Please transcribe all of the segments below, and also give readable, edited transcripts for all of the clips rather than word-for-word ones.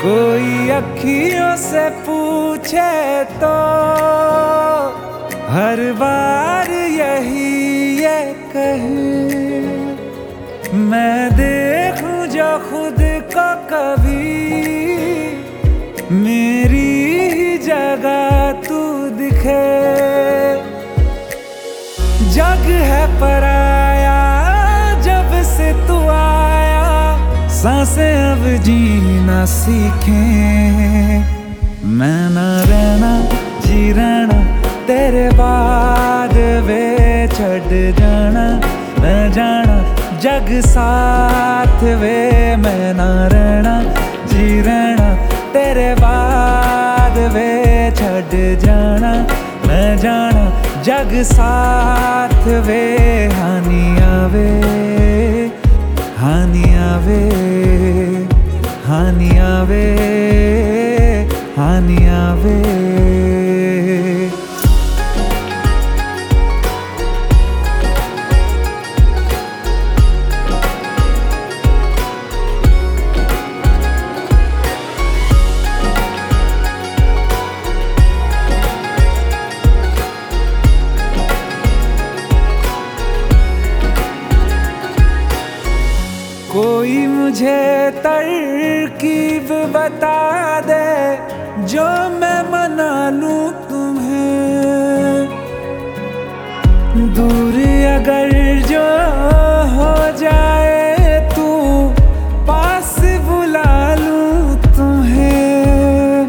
कोई अखियों से पूछे तो हर बार यही ये कहे, मैं देखूं जो खुद को कभी मेरी ही जगह तू दिखे। जग है पराया जब से तू आया, सांसें अब जीना सीखें। मैं ना रहना जी रहना तेरे बाद वे छड़ जाना, मैं जाना जग साथ वे। मैं ना रहना जी रहना तेरे बाद वे छड़ जाना, मैं जाना जग साथ वे। हानि आवे हानि आवे हानि आवे हानि आवे। कोई मुझे तरकीब बता दे जो मैं मना लूं तुम्हें। दूर अगर जो हो जाए तू पास बुला लूं तुम्हें।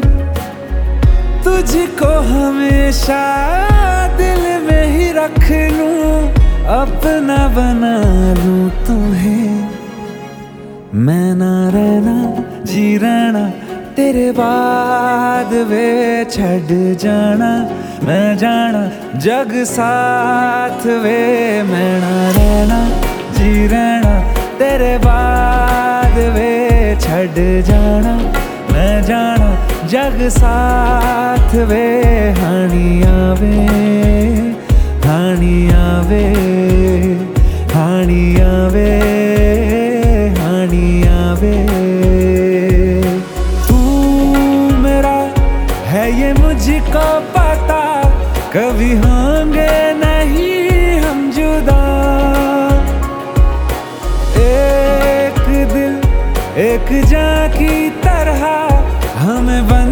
तुझको हमेशा दिल में ही रख लूं, अपना बना लूं तुम्हें। मैं ना रहना जी रहना तेरे बाद वे छड़ जाना, मैं जाना जग साथ वे। मैं ना रहना जी रहना तेरे बाद वे छड़ जाना, मैं जाना जग साथ वे। हानि आवे हानि आवे हानि आवे हानि आवे। तू मेरा है ये मुझको पता, कभी होंगे नहीं हम जुदा। एक दिल एक जान की तरह हमें